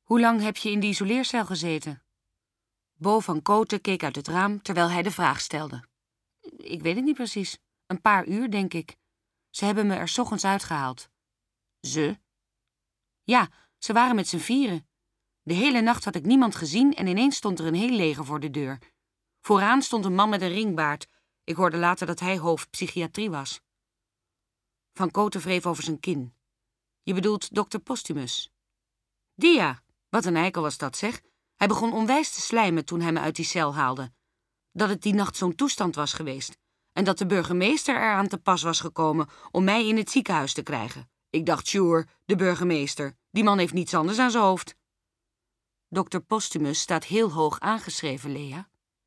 Hoe lang heb je in de isoleercel gezeten? Bo van Kooten keek uit het raam terwijl hij de vraag stelde. Ik weet het niet precies. Een paar uur, denk ik. Ze hebben me er 's ochtends uitgehaald. Ze? Ja, ze waren met z'n vieren. De hele nacht had ik niemand gezien en ineens stond er een heel leger voor de deur. Vooraan stond een man met een ringbaard. Ik hoorde later dat hij hoofd psychiatrie was. Van Kooten wreef over zijn kin. Je bedoelt dokter Postumus? Die ja, wat een eikel was dat, zeg. Hij begon onwijs te slijmen toen hij me uit die cel haalde. Dat het die nacht zo'n toestand was geweest. En dat de burgemeester eraan te pas was gekomen om mij in het ziekenhuis te krijgen. Ik dacht, sure, de burgemeester. Die man heeft niets anders aan zijn hoofd. Dokter Postumus staat heel hoog aangeschreven, Lea.